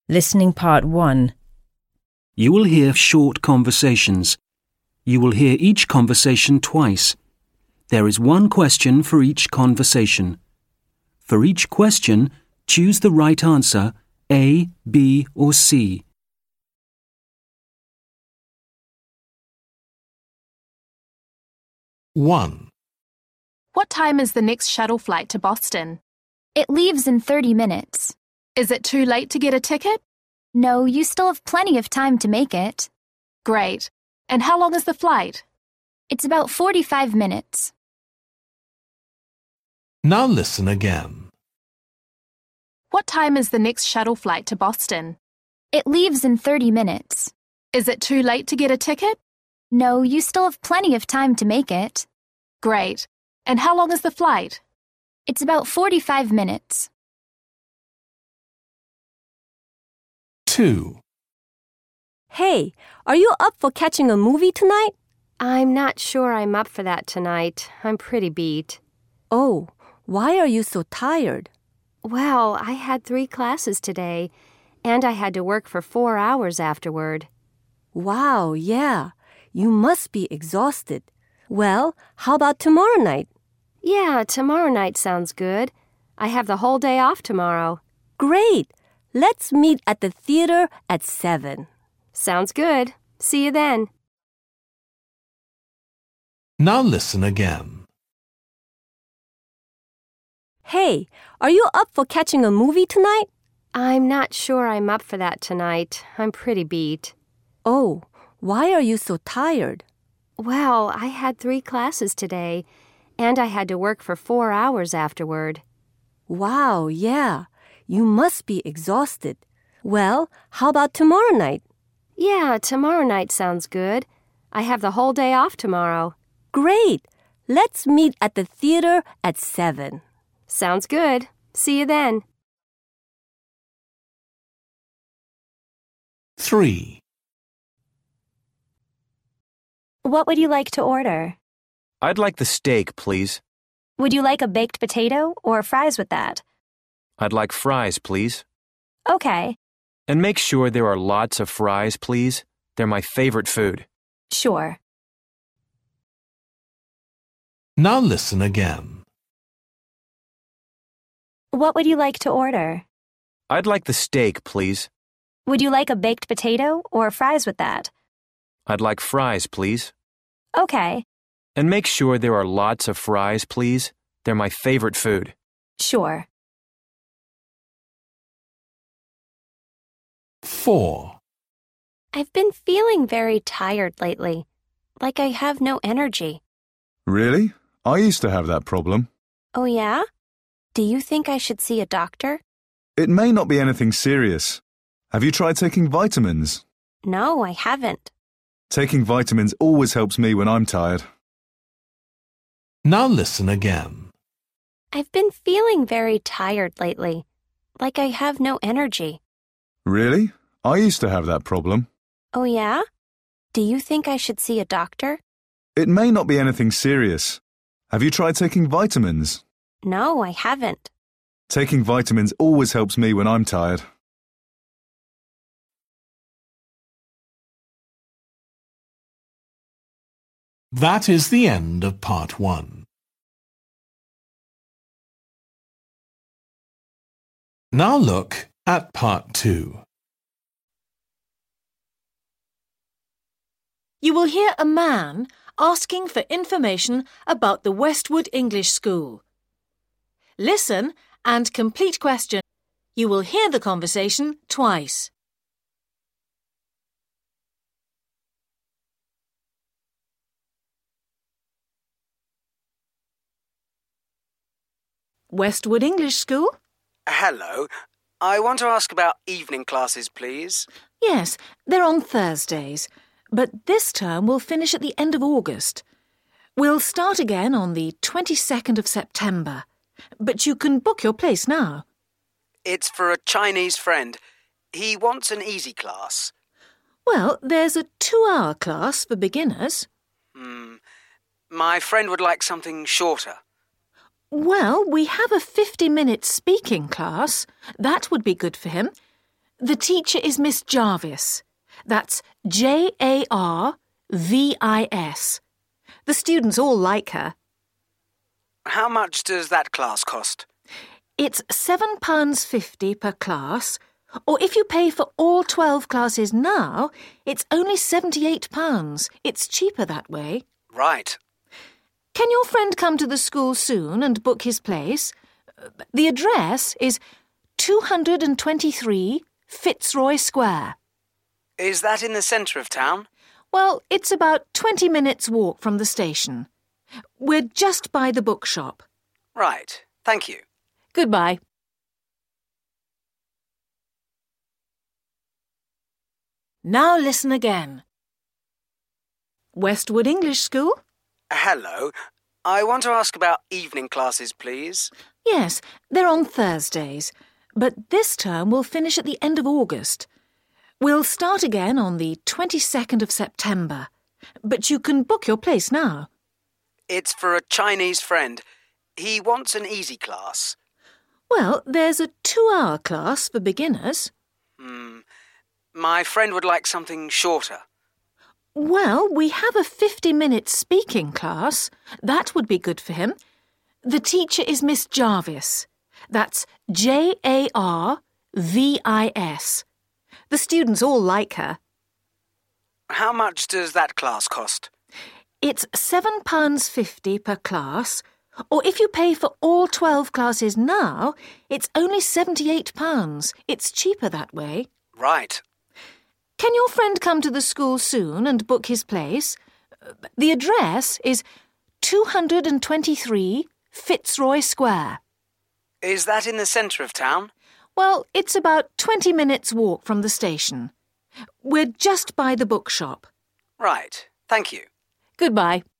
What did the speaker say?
Listening Part 1. You will hear short conversations. You will hear each conversation twice. There is one question for each conversation. For each question, choose the right answer, A, B, or C. One. What time is the next shuttle flight to Boston? It leaves in 30 minutes. Is it too late to get a ticket? No, you still have plenty of time to make it. Great. And how long is the flight? It's about 45 minutes. Now listen again. What time is the next shuttle flight to Boston? It leaves in 30 minutes. Is it too late to get a ticket? No, you still have plenty of time to make it. Great. And how long is the flight? It's about 45 minutes. 2. Hey, are you up for catching a movie tonight? I'm not sure I'm up for that tonight. I'm pretty beat. Oh, why are you so tired? Well, I had 3 classes today, and I had to work for 4 hours afterward. Wow, yeah. You must be exhausted. Well, how about tomorrow night? Yeah, tomorrow night sounds good. I have the whole day off tomorrow. Great. Let's meet at the theater at 7. Sounds good. See you then. Now listen again. Hey, are you up for catching a movie tonight? I'm not sure I'm up for that tonight. I'm pretty beat. Oh, why are you so tired? Well, I had 3 classes today, and I had to work for 4 hours afterward. Wow, yeah. You must be exhausted. Well, how about tomorrow night? Yeah, tomorrow night sounds good. I have the whole day off tomorrow. Great. Let's meet at the theater at 7. Sounds good. See you then. 3. What would you like to order? I'd like the steak, please. Would you like a baked potato or fries with that? I'd like fries, please. Okay, And make sure there are lots of fries, please. They're my favorite food. sure. Now listen again. What would you like to order? I'd like the steak, please. Would you like a baked potato or fries with that? I'd like fries, please. Okay, And make sure there are lots of fries, please. They're my favorite food. sure. 4. I've been feeling very tired lately, like I have no energy. Really? I used to have that problem. Oh yeah? Do you think I should see a doctor? It may not be anything serious. Have you tried taking vitamins? No, I haven't. Taking vitamins always helps me when I'm tired. Now listen again. I've been feeling very tired lately, like I have no energy. Really? I used to have that problem. Oh yeah? Do you think I should see a doctor? It may not be anything serious. Have you tried taking vitamins? No, I haven't. Taking vitamins always helps me when I'm tired. That is the end of part 1. Now look at part 2. You will hear a man asking for information about the Westwood English School. Listen and complete question. You will hear the conversation twice. Westwood English School? Hello. I want to ask about evening classes, please. Yes, they're on Thursdays, but this term will finish at the end of August. We'll start again on the 22nd of September, but you can book your place now. It's for a Chinese friend. He wants an easy class. Well, there's a 2-hour class for beginners. My friend would like something shorter. Well, we have a 50-minute speaking class. That would be good for him. The teacher is Miss Jarvis. That's Jarvis. The students all like her. How much does that class cost? It's £7.50 per class, or if you pay for all 12 classes now, it's only £78. It's cheaper that way. Right. Can your friend come to the school soon and book his place? The address is 223 Fitzroy Square. Is that in the centre of town? Well, it's about 20 minutes' walk from the station. We're just by the bookshop. Right. Thank you. Goodbye. Now listen again. Westwood English School? Hello. I want to ask about evening classes, please. Yes, they're on Thursdays, but this term will finish at the end of August. We'll start again on the 22nd of September, but you can book your place now. It's for a Chinese friend. He wants an easy class. Well, there's a 2-hour class for beginners. My friend would like something shorter. Well, we have a 50-minute speaking class. That would be good for him. The teacher is Miss Jarvis. That's Jarvis. The students all like her. How much does that class cost? It's £7.50 per class, or if you pay for all 12 classes now, it's only £78. It's cheaper that way. Right. Can your friend come to the school soon and book his place? The address is 223 Fitzroy Square. Is that in the centre of town? Well, it's about 20 minutes' walk from the station. We're just by the bookshop. Right. Thank you. Goodbye.